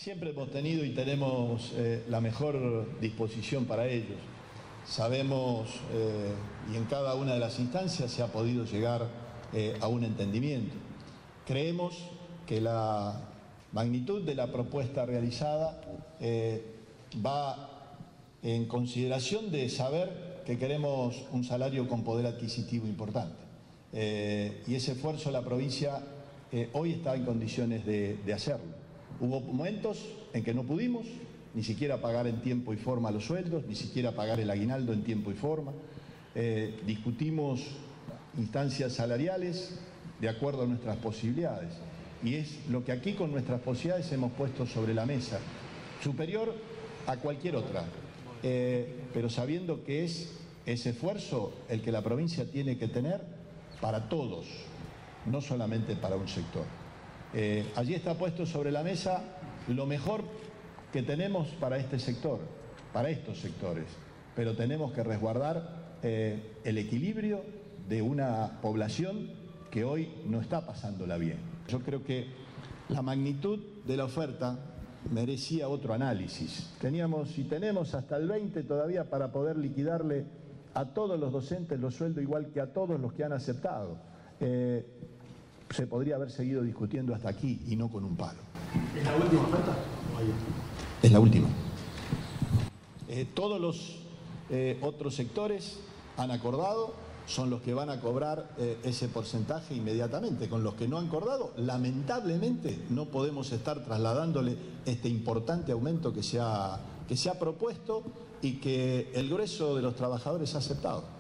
Siempre hemos tenido y tenemos la mejor disposición para ellos. Sabemos y en cada una de las instancias se ha podido llegar a un entendimiento. Creemos que la magnitud de la propuesta realizada va en consideración de saber que queremos un salario con poder adquisitivo importante. Y ese esfuerzo la provincia hoy está en condiciones de hacerlo. Hubo momentos en que no pudimos ni siquiera pagar en tiempo y forma los sueldos, ni siquiera pagar el aguinaldo en tiempo y forma. Discutimos instancias salariales de acuerdo a nuestras posibilidades. Y es lo que aquí con nuestras posibilidades hemos puesto sobre la mesa, superior a cualquier otra, pero sabiendo que es ese esfuerzo el que la provincia tiene que tener para todos, no solamente para un sector. Allí está puesto sobre la mesa lo mejor que tenemos para este sector, para estos sectores, pero tenemos que resguardar el equilibrio de una población que hoy no está pasándola bien. Yo creo que la magnitud de la oferta merecía otro análisis. Teníamos y tenemos hasta el 20 todavía para poder liquidarle a todos los docentes los sueldos igual que a todos los que han aceptado. Se podría haber seguido discutiendo hasta aquí y no con un palo. ¿Es la última oferta? Es la última. Todos los otros sectores han acordado, son los que van a cobrar ese porcentaje inmediatamente. Con los que no han acordado, lamentablemente no podemos estar trasladándole este importante aumento que se ha propuesto y que el grueso de los trabajadores ha aceptado.